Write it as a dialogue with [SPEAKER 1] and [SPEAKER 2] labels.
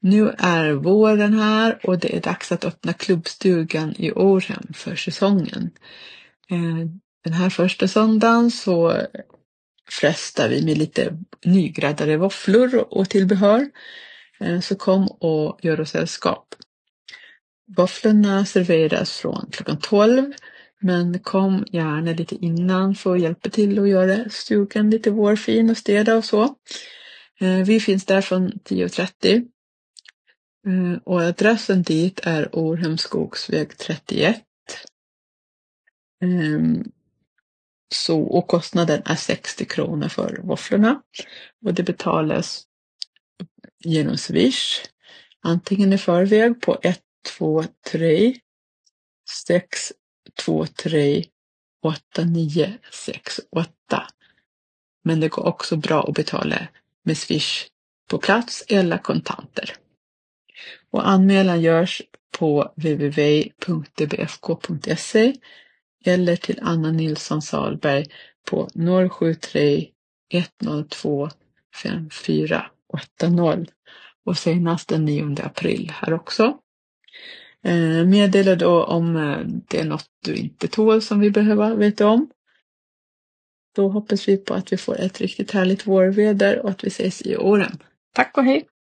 [SPEAKER 1] Nu är våren här och det är dags att öppna klubbstugan i Århem för säsongen. Den här första söndagen så frestar vi med lite nygräddade våfflor och tillbehör. Så kom och gör oss sällskap. Våfflorna serveras från klockan 12, men kom gärna lite innan för att hjälpa till att göra stugan lite vårfin och städa och så. Vi finns där från 10:30. Och adressen dit är Århemskogsväg 31. Och kostnaden är 60 kronor för våfflorna. Och det betalas genom Swish. Antingen i förväg på 123 623 8968. Men det går också bra att betala med Swish på plats eller kontanter. Och anmälan görs på www.dbfk.se eller till Anna Nilsson Salberg på 073 102 5480 och senast den 9 april här också. Meddela då om det är något du inte tål som vi behöver veta om. Då hoppas vi på att vi får ett riktigt härligt vårväder och att vi ses i Århem. Tack och hej!